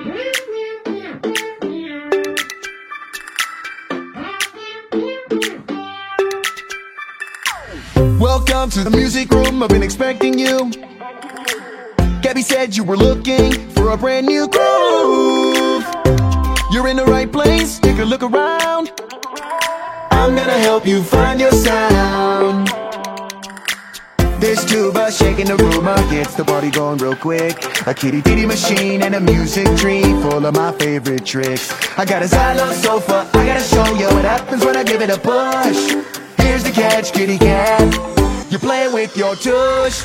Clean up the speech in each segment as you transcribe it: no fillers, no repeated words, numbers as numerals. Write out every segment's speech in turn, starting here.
Welcome to the music room, I've been expecting you. Gabby said you were looking for a brand new groove. You're in the right place, take a look around. I'm gonna help you find your sound. This tuba shaking the room, gets the party going real quick. A kitty bitty machine and a music tree full of my favorite tricks. I got a xylo sofa, I gotta show you what happens when I give it a push. Here's the catch, kitty cat, you're playing with your tush.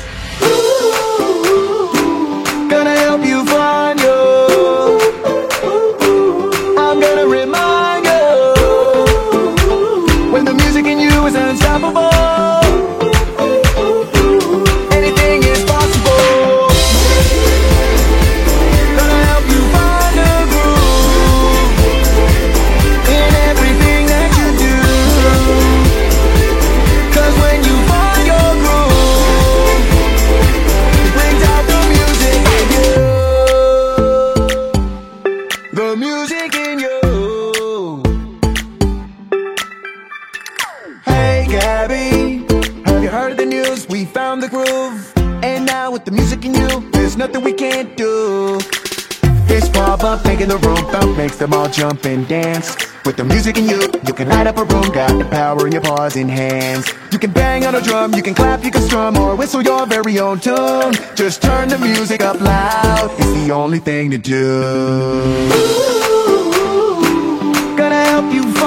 Gonna help you find you. I'm gonna remind you when the music in you is unstoppable. Anything is possible. Gonna help you find a groove in everything that you do. 'Cause when you find your groove, it brings out the music in you. The music in you. Hey Gabby, have you heard the news? We found the groove. And now with the music in you, there's nothing we can't do. This pop-up making the room thump, makes them all jump and dance. With the music in you, you can light up a room, got the power in your paws and hands. You can bang on a drum, you can clap, you can strum, or whistle your very own tune. Just turn the music up loud, it's the only thing to do. Gonna help you